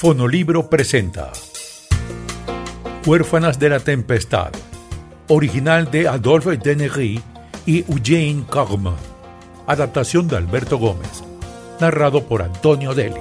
Fonolibro presenta Huérfanas de la Tempestad, original de Adolphe Denery y Eugène Carman, adaptación de Alberto Gómez, narrado por Antonio Deli.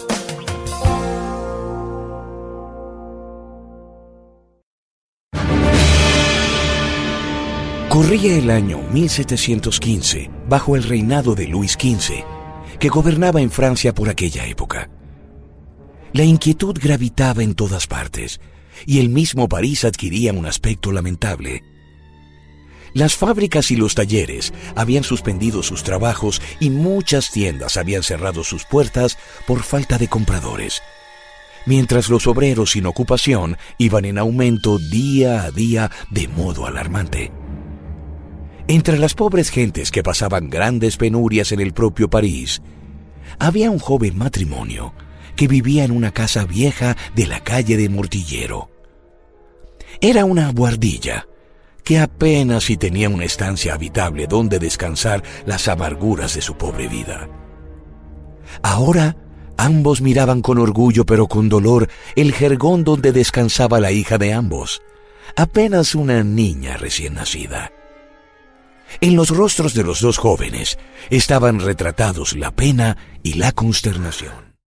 Corría el año 1715, bajo el reinado de Luis XV, que gobernaba en Francia por aquella época. La inquietud gravitaba en todas partes, y el mismo París adquiría un aspecto lamentable. Las fábricas y los talleres habían suspendido sus trabajos y muchas tiendas habían cerrado sus puertas por falta de compradores, mientras los obreros sin ocupación iban en aumento día a día de modo alarmante. Entre las pobres gentes que pasaban grandes penurias en el propio París, había un joven matrimonio que vivía en una casa vieja de la calle de Mortillero. Era una buhardilla que apenas si tenía una estancia habitable donde descansar las amarguras de su pobre vida. Ahora, ambos miraban con orgullo pero con dolor el jergón donde descansaba la hija de ambos, apenas una niña recién nacida. En los rostros de los dos jóvenes estaban retratados la pena y la consternación.